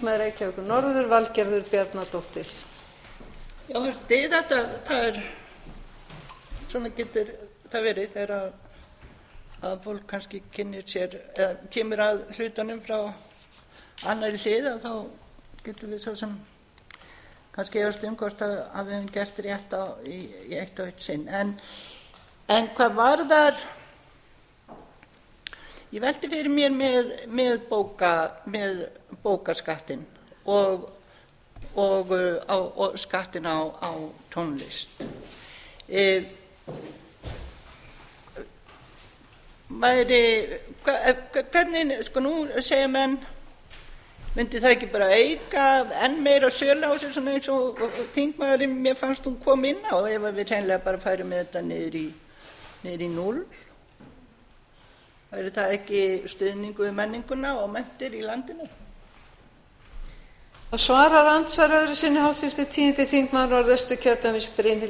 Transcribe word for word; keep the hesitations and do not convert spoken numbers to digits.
þingmaður Reykjavíkur norður, Valgerður Bjarnadóttir. Já, þetta, það er, svona getur það verið þegar að, að fólk kannski kynnir sér, eða kemur að hlutunum frá annarri hlið, að þá getur við svo sem kannski efast um hvort að, að við höfum gert rétt á, í, í eitt og eitt sinn. En, en hvað varðar, ég velti fyrir mér með, með, bóka, með bókaskattinn og, og, á, og skattinn á, á tónlist. E, væri, hvernig, sko nú segja menn, myndi það ekki bara auka enn meira sölu á sig, svona eins og þingmaðurinn mér fannst hún kom inn á, ef við hreinlega bara færum með þetta niður í, niður í núll? Væri það ekki stuðningu við menninguna og menntir í landinu? Það svarar andsvar öðru sinni háttvirtur tíundi þingmaður Norðausturkjördæmis Brynhildur